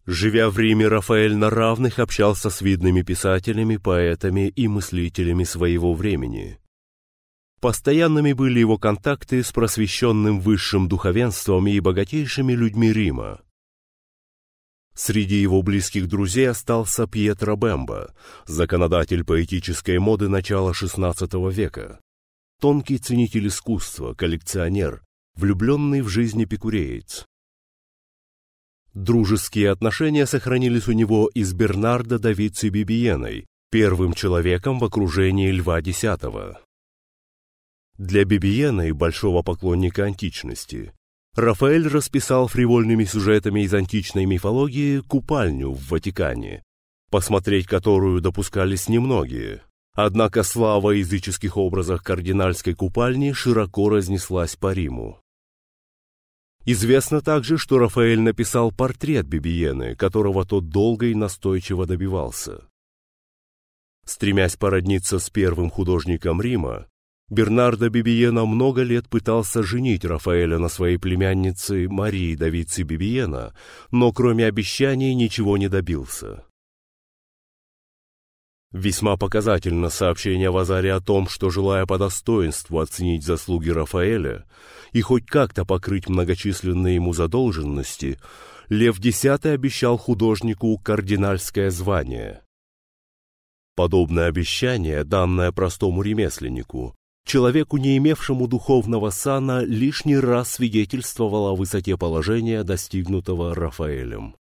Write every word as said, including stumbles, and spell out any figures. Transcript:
Живя в Риме, Рафаэль на равных общался с видными писателями, поэтами и мыслителями своего времени. Постоянными были его контакты с просвещенным высшим духовенством и богатейшими людьми Рима. Среди его близких друзей остался Пьетро Бемба, законодатель поэтической моды начала шестнадцатого века, тонкий ценитель искусства, коллекционер, влюбленный в жизнь эпикуреец. Дружеские отношения сохранились у него и с Бернардо да Винчи Бибиеной, первым человеком в окружении Льва X. Для Бибиены, большого поклонника античности, Рафаэль расписал фривольными сюжетами из античной мифологии купальню в Ватикане, посмотреть которую допускались немногие. Однако слава о языческих образах кардинальской купальни широко разнеслась по Риму. Известно также, что Рафаэль написал портрет Бибиены, которого тот долго и настойчиво добивался. Стремясь породниться с первым художником Рима, Бернардо Бибиена много лет пытался женить Рафаэля на своей племяннице Марии да Винчи Бибиена, но кроме обещаний ничего не добился. Весьма показательно сообщение Вазари о том, что, желая по достоинству оценить заслуги Рафаэля и хоть как-то покрыть многочисленные ему задолженности, Лев X обещал художнику кардинальское звание. Подобное обещание, данное простому ремесленнику, человеку, не имевшему духовного сана, лишний раз свидетельствовало о высоте положения, достигнутого Рафаэлем.